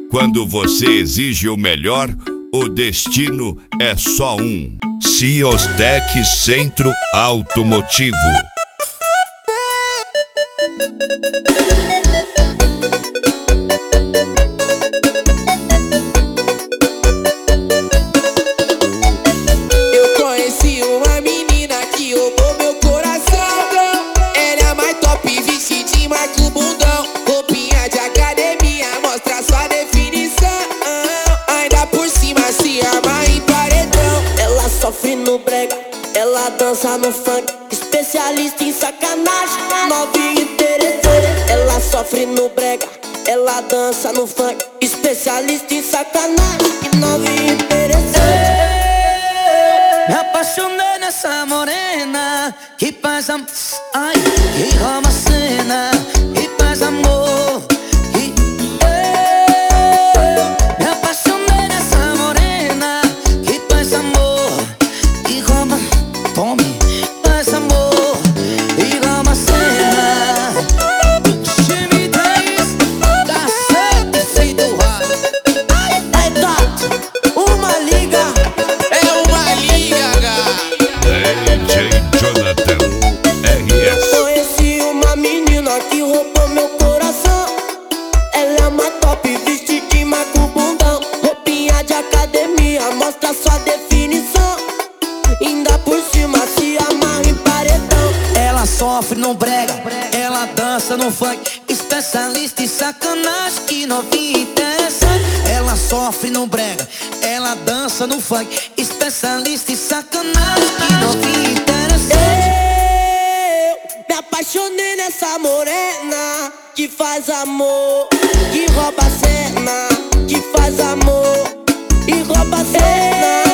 Quando você exige o melhor, o destino é só um. Ciostec Centro Automotivo. Eu conheci uma menina que roubou meu coração. Ela é mais top, vestidinha, marca o bundão. Roupinha de academia, mostra sua definição. Ainda por cima se arma em paredão. Ela sofre no brega, ela dança no funk. Especialista em sacanagem, novinha e interessante. Ela sofre no brega, ela dança no funk. Especialista em sacanagem, novinha e interessante. Me apaixonei nessa morena que faz ai, que rouba a cena, que faz amor. Me apaixonei nessa morena que faz amor, que rouba, tome, faz amor, e rouba a cena. Time 10, tá certo, feito É top, uma liga. DJ Jonathan RS. Conheci uma menina que roubou meu coração. Ela é mais top, vestidinha, marca o bundão. Roupinha de academia, mostra sua definição. Ainda por cima se amarra em paredão. Ela sofre no brega, ela dança no funk. Especialista em sacanagem, que novinha interessante. Ela sofre no brega, ela dança no funk. Especialista em sacanagem, que novinha interessante. Eu me apaixonei nessa morena que faz amor, que rouba a cena, que faz amor e rouba a cena.